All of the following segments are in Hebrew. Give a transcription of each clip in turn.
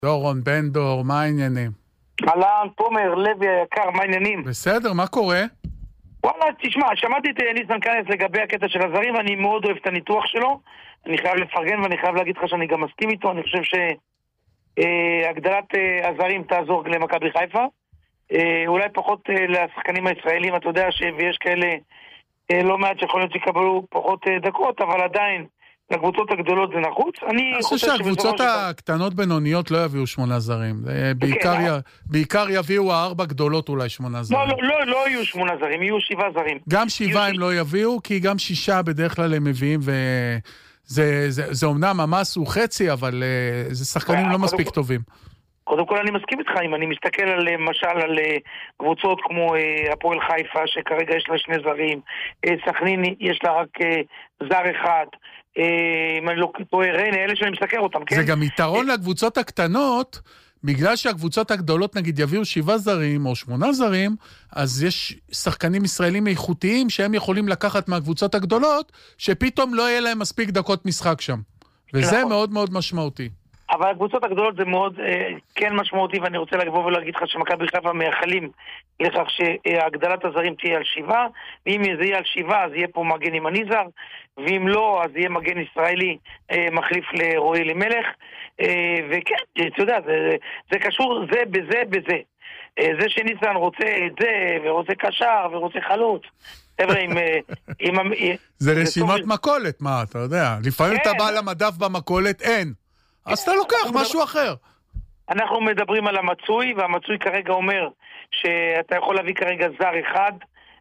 דורון בן דור, מה העניינים? אהלן, תומר, לוי היקר, מה העניינים? בסדר, מה קורה? וואלה, תשמע, שמעתי את ניסן כנס לגבי הקטע של הזרים, אני מאוד אוהב את הניתוח שלו, אני חייב לפרגן ואני חייב להגיד לך שאני גם מסכים איתו, אני חושב שהגדלת הזרים תעזור למכבי חיפה, אולי פחות לשחקנים הישראלים, אתה יודע ויש כאלה לא מעט שיכול להיות שיקבלו פחות דקות, אבל עדיין לקבוצות הגדולות זה נחוץ. אני חושב שהקבוצות הקטנות בינוניות לא יביאו 8 זרים. בעיקר יביאו 4 גדולות אולי 8 זרים. לא יהיו 8 זרים, יהיו 7 זרים. גם 7 הם לא יביאו, כי גם 6 בדרך כלל הם מביאים, וזה אומנם המס הוא חצי, אבל זה שחקנים לא מספיק טובים. קודם כל אני מסכים איתך, אם אני מסתכל על למשל על קבוצות כמו הפועל חיפה שכרגע יש לה 2 זרים, סכנין יש לה רק זר אחד, אם אני לא טועה ריינה, אלה שאני מסתכל אותם, כן? זה גם יתרון לקבוצות הקטנות, בגלל שהקבוצות הגדולות נגיד יביאו 7 זרים או 8 זרים, אז יש שחקנים ישראלים איכותיים שהם יכולים לקחת מהקבוצות הגדולות, שפתאום לא יהיה להם מספיק דקות משחק שם. וזה מאוד מאוד משמעותי. אבל הקבוצות הגדולות זה מאוד כן משמעותי, ואני רוצה לבוא ולהגיד לך שמכבי חיפה מייחלים לכך שהגדלת הזרים תהיה על 7, ואם זה יהיה על 7 אז יהיה פה מגן עם הניזר, ואם לא אז יהיה מגן ישראלי מחליף לרועי אלימלך, וכן, אתה יודע, זה קשור זה בזה. זה שניסן רוצה את זה, ורוצה קשר, ורוצה חלוץ. זה רשימת מכולת, מה, אתה יודע. לפעמים אתה בא למדף במכולת, אין. אז אתה לוקח משהו אחר. אנחנו מדברים על המצוי, והמצוי כרגע אומר שאתה יכול להביא כרגע זר אחד,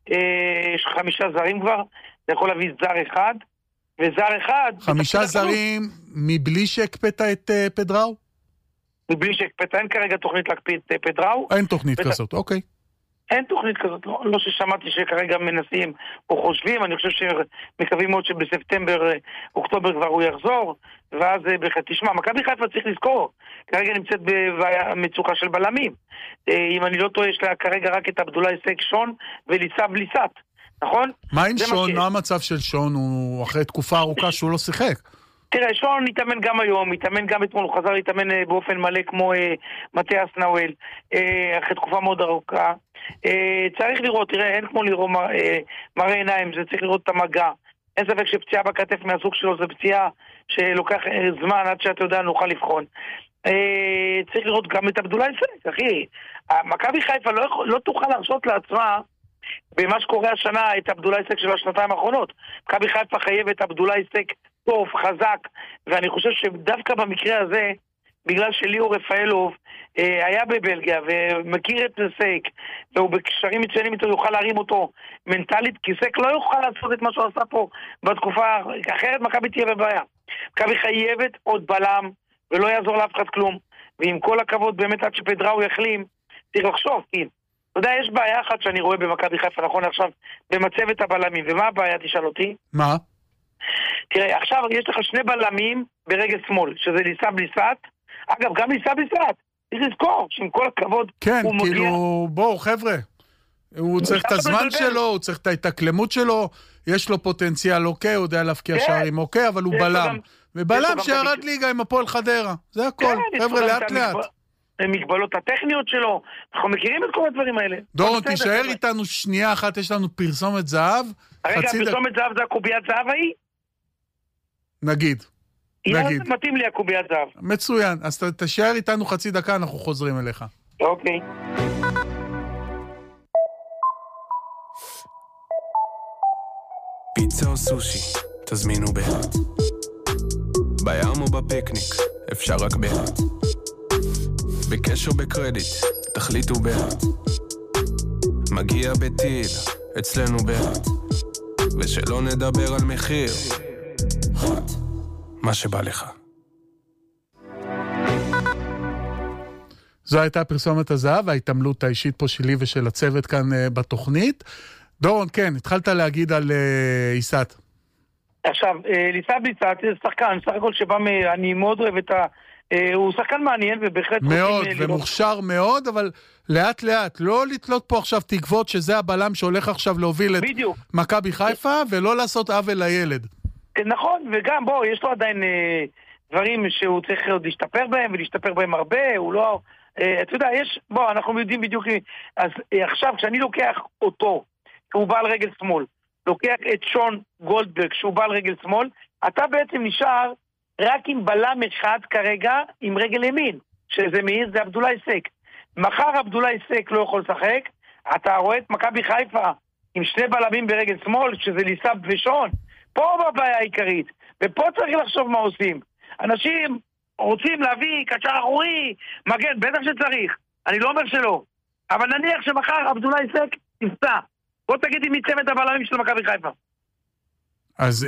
יש 5 זרים כבר, אתה יכול להביא זר אחד, וזר אחד... 5 זרים מבלי שהקפאת את פדראו? מבלי שהקפאת, אין כרגע תוכנית להקפיא את פדראו. אין תוכנית כזאת, אוקיי. אין תוכנית כזאת, לא ששמעתי שכרגע מנסים או חושבים, אני חושב שמקווים מאוד שבספטמבר, אוקטובר כבר הוא יחזור, ואז תשמע, מכבי חיפה צריך לזכור, כרגע נמצאת במצוקה של בלמים, אם אני לא טועה, יש לה כרגע רק את עבדולאי סק שון וליסב ליסת, נכון? מה עם שון? מה המצב של שון? הוא אחרי תקופה ארוכה שהוא לא שיחק. תראה, שון מתאמן גם היום, מתאמן גם אתמול, הוא חזר להתאמן באופן מלא כמו מתיאס נאואל, אחרי תקופה מאוד ארוכה. צריך לראות, תראה, אין כמו לראות מראה עיניים, זה צריך לראות את המגע. אין ספק שפציעה בכתף מהסוג שלו זה פציעה שלוקח זמן עד שאתה יודע נוכל לבחון. צריך לראות גם את עבדולאי סק, אחי. מכבי חיפה לא תוכל להרשות לעצמה במה שקורה השנה את עבדולאי סק של השנתיים האחרונות. מכבי חיפה חייבת עבדולאי סק טוב, חזק, ואני חושב שדווקא במקרה הזה, בגלל שליאור רפאלוב היה בבלגיה ומכיר את סק, והוא בקשרים מצוינים איתו, יוכל להרים אותו מנטלית, כי סק לא יוכל לעשות את מה שהוא עשה פה בתקופה, אחרת מכבי תהיה בבעיה. מכבי חייבת עוד בלם, ולא יעזור לאף אחד כלום, ועם כל הכבוד באמת עד שפדראו יחלים, צריך לחשוב, כי אתה יודע, יש בעיה אחת שאני רואה במכבי חיפה נכון עכשיו, במצבת הבלמים, ומה הבעיה תשאל אותי? מה? תראה, עכשיו יש לך 2 בלמים ברגל שמאל, שזה ליסב ליסת. אגב, גם ליסב ליסת, צריך לזכור שעם כל הכבוד כן, הוא כאילו, מגיע... בואו חבר'ה, הוא צריך את הזמן שלו, הוא צריך את ההתאקלמות שלו, יש לו פוטנציאל אוקיי, הוא יודע להפקיע שערים אוקיי, אבל הוא בלם. ובלם שירד ליגה עם הפועל חדרה, זה הכל, חבר'ה, לאט לאט. המגבלות הטכניות שלו, אנחנו מכירים את כל הדברים האלה. דורון, תישאר איתנו שנייה אחת, יש לנו פרסומת זהב. רגע, פרסומת זהב זה הקוביית זהב ההיא? נגיד. מתאים לי הקוביית זהב. מצוין, אז תישאר איתנו חצי דקה, אנחנו חוזרים אליך. אוקיי. פיצה או סושי, תזמינו בהט. בים או בפיקניק, אפשר רק בהט. בקש או בקרדיט, תחליטו בהט. מגיע בטיל, אצלנו בהט. ושלא נדבר על מחיר, מה שבא לך. זו הייתה פרסומת הזהב, ההתעמלות האישית פה שלי ושל הצוות כאן בתוכנית. דורון, כן, התחלת להגיד על איסת. עכשיו, ליסב ליסת זה שחקן, סך הכל שבא, אני מאוד אוהב את הוא שחקן מעניין ובהחלט... מאוד, ומוכשר מאוד, אבל לאט לאט, לא לתלות פה עכשיו תקוות שזה הבלם שהולך עכשיו להוביל את מכבי חיפה, ולא לעשות עוול לילד. נכון, וגם בוא, יש לו עדיין דברים שהוא צריך עוד להשתפר בהם, ולהשתפר בהם הרבה, הוא לא... אתה יודע, אנחנו יודעים בדיוק... אז עכשיו, כשאני לוקח אותו, שהוא בעל רגל שמאל, לוקח את שון גולדברג, שהוא בעל רגל שמאל, אתה בעצם נשאר רק עם בלם אחד כרגע, עם רגל ימין, שזה מי? זה עבדולאי סק. מחר עבדולאי סק לא יכול לשחק, אתה רואה את מכבי חיפה עם שני בלמים ברגל שמאל, שזה ליסאב ושון, פה בבעיה העיקרית, ופה צריך לחשוב מה עושים. אנשים רוצים להביא קשר אחורי, מגן, בטח שצריך, אני לא אומר שלא, אבל נניח שמחר עבדולאי סק תפצע, בוא תגיד אם צמד הבלמים של מכבי חיפה. אז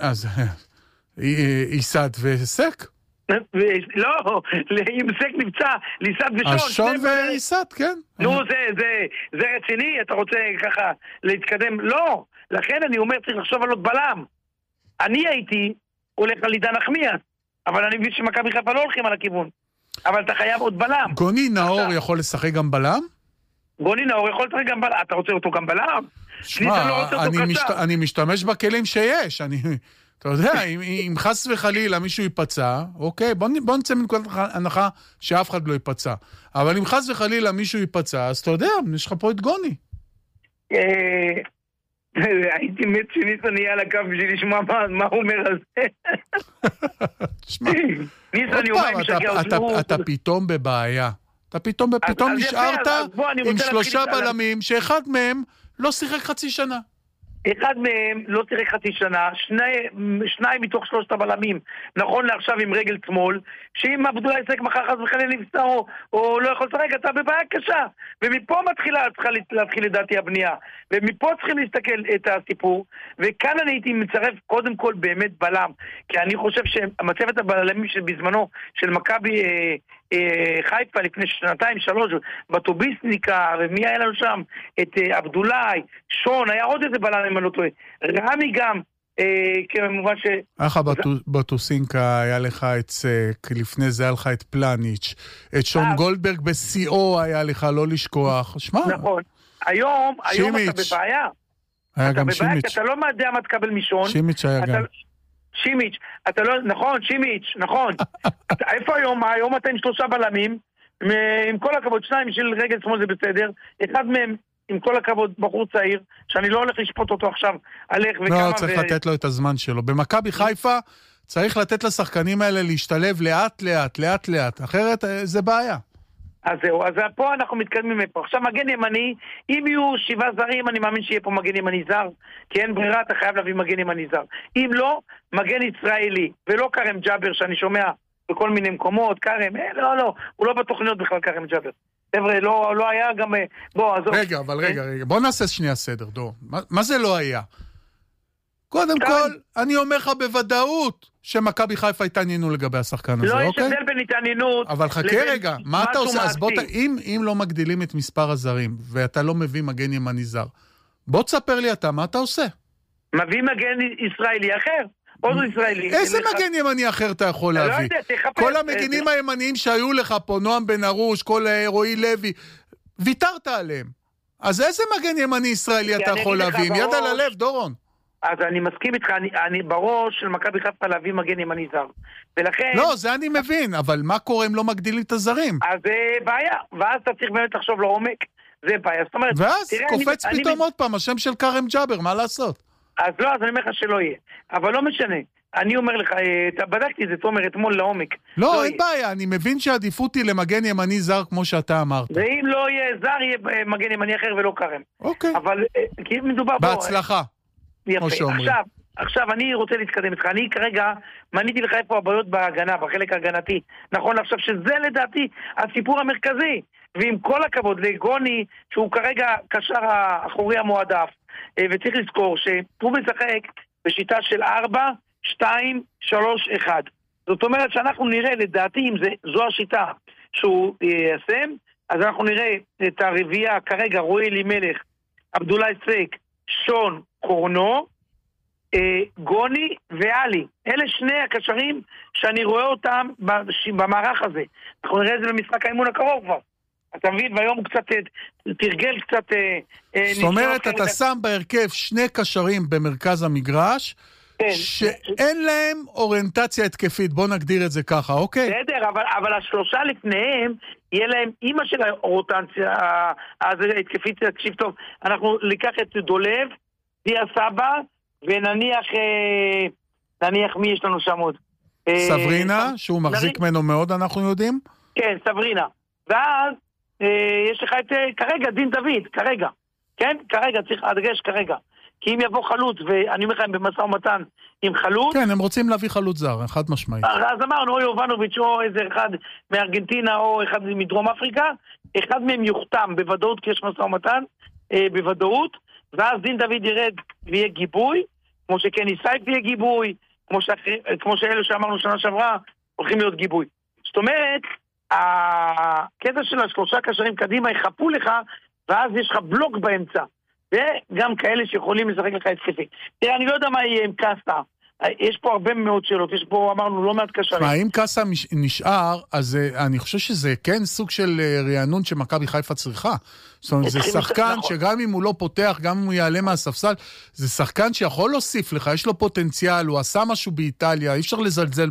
איסד וסק? לא, אם סק נפצע, ליסאב ושון. אז שון ואיסד, כן. נו, זה רציני, אתה רוצה ככה להתקדם? לא, לכן אני אומר, צריך לחשוב על עוד בלם. אני הייתי הולך על עידן נחמיאס, אבל אני מבין שמכבי חיפה לא הולכים על הכיוון. אבל אתה חייב עוד בלם. גוני נאור יכול לשחק גם בלם? גוני נאור יכול לשחק גם בלם. אתה רוצה אותו גם בלם? שמע, אני משתמש בכלים שיש. אתה יודע, אם חס וחלילה מישהו ייפצע, אוקיי, בוא נצא מנקודת הנחה שאף אחד לא ייפצע. אבל אם חס וחלילה מישהו ייפצע, אז אתה יודע, יש לך פה את גוני. הייתי מת שניסן יהיה על הקו בשביל לשמוע מה הוא אומר על זה. תשמע, אתה פתאום בבעיה. אתה פתאום נשארת עם 3 בלמים, שאחד מהם לא שיחק חצי שנה. אחד מהם לא שיחק חצי שנה, שניים מתוך 3 הבלמים, נכון לעכשיו עם רגל שמאל, שאם עבדולאי סק מחר חס וחלילה נפצע או לא יכול לשחק, אתה בבעיה קשה. ומפה צריכה להתחיל לדעתי הבנייה. ומפה צריכים להסתכל את הסיפור, וכאן אני הייתי מצרף קודם כל באמת בלם, כי אני חושב שהמצבת הבלמים בזמנו של מכבי חיפה לפני 2-3 בטוביסניקה, ומי היה לנו שם? את עבדולאי, שון, היה עוד איזה בלם אם אני לא טועה, רמי גם, כמובן ש... בטוסינקה היה לך את סק, לפני זה היה לך את פלניץ', את שון גולדברג בסיאו היה לך, לא לשכוח, שמע. נכון, היום אתה בבעיה. היה גם שימיץ'. שימיץ'. אתה לא יודע מה תקבל משון. שימיץ' היה גם. שימיץ', אתה לא, נכון, שימיץ', נכון. איפה היום? היום אתה עם 3 בלמים, עם כל הכבוד, 2 של רגל שמאל זה בסדר, אחד מהם, עם כל הכבוד, בחור צעיר, שאני לא הולך לשפוט אותו עכשיו, הלך וכמה... לא, צריך לתת לו את הזמן שלו. במכבי חיפה צריך לתת לשחקנים האלה להשתלב לאט, אחרת זה בעיה. אז זהו, אז פה אנחנו מתקדמים מפה. עכשיו מגן ימני, אם יהיו 7 זרים, אני מאמין שיהיה פה מגן ימני זר, כי אין ברירה, אתה חייב להביא מגן ימני זר. אם לא, מגן ישראלי, ולא קרם ג'אבר שאני שומע בכל מיני מקומות, קרם, לא, הוא לא בתוכניות בכלל קרם ג'אבר. חבר'ה, לא היה גם... רגע, בוא נעשה שנייה סדר, דור. מה זה לא היה? קודם כל, אני אומר לך בוודאות שמכבי חיפה התעניינו לגבי השחקן הזה, אוקיי? לא יש הבדל בין התעניינות... אבל חכה רגע, מה אתה עושה? אז בוא, אם לא מגדילים את מספר הזרים, ואתה לא מביא מגן ימני זר, בוא תספר לי אתה, מה אתה עושה? מביא מגן ישראלי אחר, עוד ישראלי. איזה מגן ימני אחר אתה יכול להביא? כל המגנים הימניים שהיו לך פה, נועם בן ארוש, כל רועי לוי, ויתרת עליהם. אז איזה מגן ימני ישראלי אתה יכול להביא? עם יד על הלב, דורון. אז אני מסכים איתך, אני בראש של מכבי חיפה להביא מגן ימני זר. ולכן... לא, זה אני מבין, אבל מה קורה אם לא מגדילים את הזרים? אז זה בעיה, ואז אתה צריך באמת לחשוב לעומק, זה בעיה. זאת אומרת... ואז קופץ פתאום עוד פעם, השם של קרם ג'אבר, מה לעשות? אז לא, אז אני אומר לך שלא יהיה. אבל לא משנה. אני אומר לך, בדקתי את זה, תומר, אתמול לעומק. לא, אין בעיה, אני מבין שהעדיפות היא למגן ימני זר, כמו שאתה אמרת. ואם לא יהיה זר, יהיה מגן ימני אחר ולא קרם. אוקיי. אבל, כי מדובר... בהצלחה. יפה. עכשיו אני רוצה להתקדם איתך. אני כרגע מניתי לך איפה הבעיות בהגנה, בחלק ההגנתי. נכון, עכשיו שזה לדעתי הסיפור המרכזי. ועם כל הכבוד לגוני, שהוא כרגע קשר האחורי המועדף, וצריך לזכור שהוא משחק בשיטה של 4, 2, 3, 1. זאת אומרת שאנחנו נראה, לדעתי, אם זו השיטה שהוא יעשם, אז אנחנו נראה את הרביעייה כרגע, רועי אלימלך, עבדולאי סק, שון קורנו, גוני ואלי. אלה שני הקשרים שאני רואה אותם במערך הזה. אנחנו נראה את זה במשחק האימון הקרוב כבר. אתה מבין, והיום הוא קצת תרגל קצת... זאת אומרת, אתה שם בהרכב 2 קשרים במרכז המגרש, שאין להם אוריינטציה התקפית, בוא נגדיר את זה ככה, אוקיי? בסדר, אבל השלושה לפניהם, יהיה להם אימא של האוריינטציה ההתקפית, תקשיב טוב, אנחנו ניקח את דולב, דיה סבא, ונניח מי יש לנו שם עוד? סברינה, שהוא מחזיק ממנו מאוד, אנחנו יודעים? כן, סברינה. ואז יש לך את, כרגע, דין דוד, כרגע. כן? כרגע, צריך להדגש כרגע. כי אם יבוא חלוץ, ואני אומר לכם במשא ומתן עם חלוץ... כן, הם רוצים להביא חלוץ זר, חד משמעית. אז אמרנו, או יובנוביץ' או איזה אחד מארגנטינה, או אחד מדרום אפריקה, אחד מהם יוחתם בוודאות, כי יש משא ומתן, בוודאות, ואז דין דוד ירד ויהיה גיבוי, כמו שקני סייף יהיה גיבוי, כמו שאלו שאמרנו שנה שעברה, הולכים להיות גיבוי. זאת אומרת, הקטע של השלושה קשרים קדימה יחפו לך, ואז יש לך בלוק באמצע. וגם כאלה שיכולים לשחק לך התקפי. תראה, אני לא יודע מה יהיה עם קאסה. יש פה הרבה מאוד שאלות, יש פה, אמרנו, לא מעט קשרים. אם קאסה נשאר, אז אני חושב שזה כן סוג של רענון שמכבי חיפה צריכה. זאת אומרת, זה שחקן שגם אם הוא לא פותח, גם אם הוא יעלה מהספסל, זה שחקן שיכול להוסיף לך, יש לו פוטנציאל, הוא עשה משהו באיטליה, אי אפשר לזלזל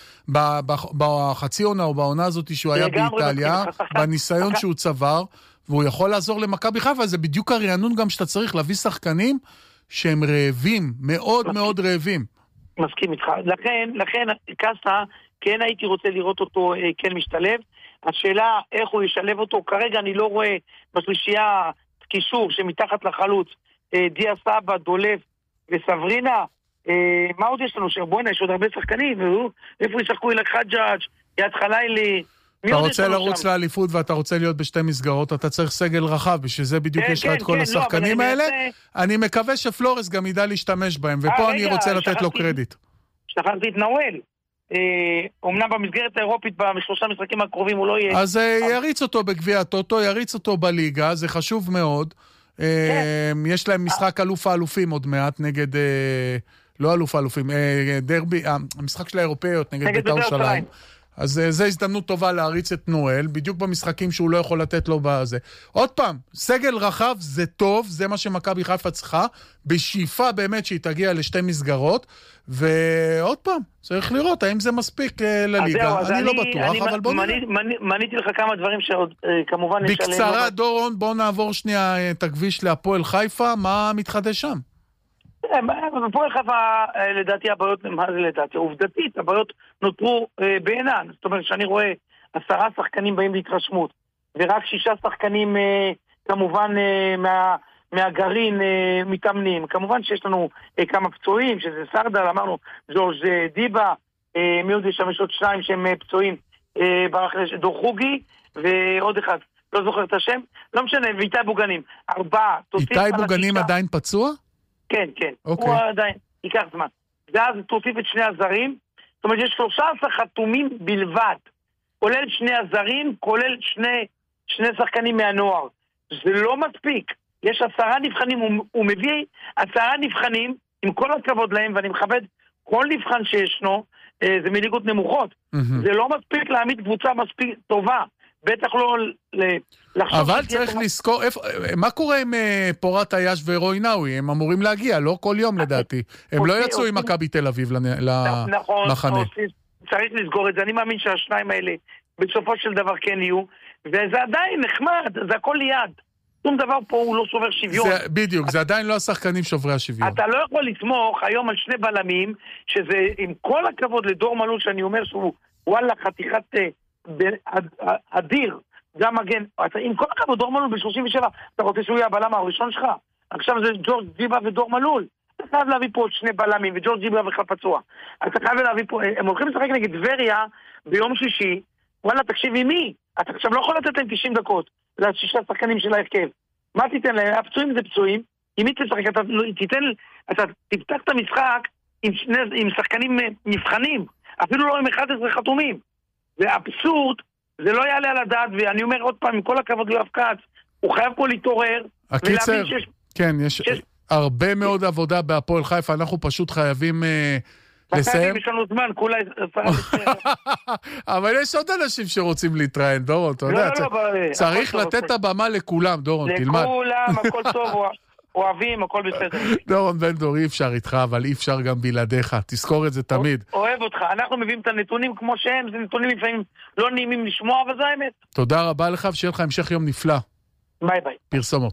בחצי עונה או בעונה הזאת שהוא היה באיטליה, בניסיון שהוא צבר, והוא יכול לעזור למכבי חיפה, זה בדיוק הרענון גם שאתה צריך להביא שחקנים שהם רעבים, מאוד מאוד רעבים. מסכים איתך. לכן קאסה, כן הייתי רוצה לראות אותו כן משתלב. השאלה איך הוא ישלב אותו, כרגע אני לא רואה בשלישייה קישור שמתחת לחלוץ, דיה סבא, דולף וסברינה. מה עוד יש לנו? בוא'נה, יש עוד הרבה שחקנים, איפה ישחקו אלה חג'אג', יד חלילי, אתה רוצה לרוץ לאליפות ואתה רוצה להיות בשתי מסגרות, אתה צריך סגל רחב, בשביל זה בדיוק יש לך את כל השחקנים האלה. אני מקווה שפלורס גם ידע להשתמש בהם, ופה אני רוצה לתת לו קרדיט. שכחתי את נאואל. אמנם במסגרת האירופית, בשלושה משחקים הקרובים הוא לא יהיה. אז יריץ אותו בגביע הטוטו, יריץ אותו בליגה, זה חשוב מאוד. יש להם משחק אלוף האלופים עוד מעט נגד, לא אלוף האלופים, דרבי, המשחק של האירופאיות נגד בית"ר ירושלים. אז זו הזדמנות טובה להריץ את נואל, בדיוק במשחקים שהוא לא יכול לתת לו בזה. עוד פעם, סגל רחב זה טוב, זה מה שמכבי חיפה צריכה, בשאיפה באמת שהיא תגיע לשתי מסגרות, ועוד פעם, צריך לראות האם זה מספיק לליגה. אני לא בטוח, אבל בוא נראה. מניתי לך כמה דברים שעוד כמובן... בקצרה, דורון, בוא נעבור שנייה את הכביש להפועל חיפה, מה מתחדש שם? בפועל חיפה, לדעתי, הבעיות, מה זה לדעתי? עובדתית, הבעיות נותרו בעינן. זאת אומרת, שאני רואה 10 שחקנים באים להתרשמות, ורק 6 שחקנים, כמובן, מהגרעין מתאמנים. כמובן שיש לנו כמה פצועים, שזה סרדל, אמרנו, ג'ורג' דיבה, מי עוד יש שם, יש עוד 2 שהם פצועים, דור חוגי, ועוד אחד, לא זוכר את השם, לא משנה, ואיתי בוגנים. 4, איתי בוגנים עדיין פצוע? כן, כן. הוא עדיין, ייקח זמן. ואז תוסיף את 2 הזרים, זאת אומרת, יש 13 חתומים בלבד, כולל 2 הזרים, כולל 2 שחקנים מהנוער. זה לא מספיק. יש 10 נבחנים, הוא מביא 10 נבחנים, עם כל הכבוד להם, ואני מכבד כל נבחן שישנו, זה מליגות נמוכות. זה לא מספיק להעמיד קבוצה מספיק טובה. בטח לא לחשוב... אבל צריך לזכור, מה קורה עם פורת היש ורואינאוי? הם אמורים להגיע, לא כל יום לדעתי. הם לא יצאו עם מכבי תל אביב למחנה. נכון, צריך לסגור את זה. אני מאמין שהשניים האלה בסופו של דבר כן יהיו, וזה עדיין נחמד, זה הכל ליד. שום דבר פה הוא לא שובר שוויון. בדיוק, זה עדיין לא השחקנים שוברי השוויון. אתה לא יכול לסמוך היום על 2 בלמים, שזה עם כל הכבוד לדור מלול, שאני אומר שהוא וואלה חתיכת... אדיר, גם מגן, עם כל הכבוד דור מלול ב-37, אתה רוצה שהוא יהיה הבלם הראשון שלך? עכשיו זה ג'ורג' ג'יבה ודור מלול, אתה חייב להביא פה עוד 2 בלמים, וג'ורג' ג'יבה בכלל פצוע, אתה חייב להביא פה, הם הולכים לשחק נגד טבריה ביום שישי, וואלה תקשיב עם מי? אתה עכשיו לא יכול לתת להם 90 דקות ל6 שחקנים של ההרכב, מה תיתן להם? הפצועים זה פצועים, עם מי תשחק? אתה תפתח את המשחק עם שחקנים מבחנים, אפילו לא עם 11 חתומים. זה אבסורד, זה לא יעלה על הדעת, ואני אומר עוד פעם, עם כל הכבוד ליואב כץ, הוא חייב פה להתעורר, הקיצר, כן, יש הרבה מאוד עבודה בהפועל חיפה, אנחנו פשוט חייבים לסיים. יש לנו זמן, כולה... אבל יש עוד אנשים שרוצים להתראיין, דורון, אתה יודע, צריך לתת את הבמה לכולם, דורון, תלמד. לכולם, הכל טוב. אוהבים, הכל בסדר. דורון בן דור, אי אפשר איתך, אבל אי אפשר גם בלעדיך. תזכור את זה תמיד. אוהב אותך. אנחנו מביאים את הנתונים כמו שהם, זה נתונים לפעמים לא נעימים לשמוע, אבל זה האמת. תודה רבה לך, ושיהיה לך המשך יום נפלא. ביי ביי. פרסומות.